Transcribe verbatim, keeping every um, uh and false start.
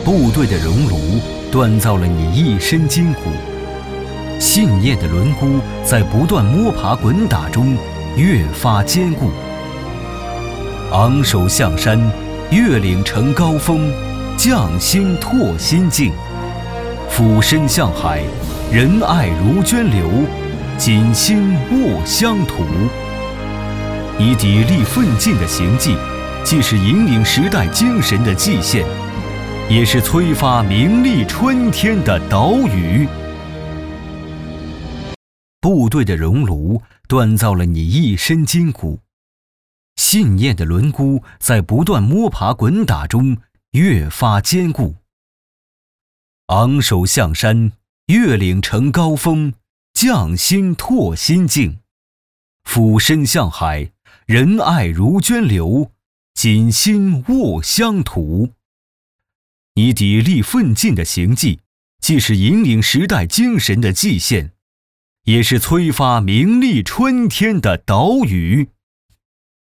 部队的熔炉锻造了你一身筋骨，信念的轮毂在不断摸爬滚打中越发坚固。昂首向山，越岭成高峰，匠心拓心境；俯身向海，仁爱如涓流，锦心握乡土。你砥砺奋进的行迹，既是引领时代精神的祭献，也是催发名利春天的岛屿。部队的熔炉锻造了你一身筋骨，信念的轮毂在不断摸爬滚打中越发坚固。昂首向山，越岭成高峰，匠心拓心境；俯身向海，仁爱如涓流，锦心握乡土。你砥砺奋进的行迹，既是引领时代精神的祭献，也是催发名利春天的岛屿。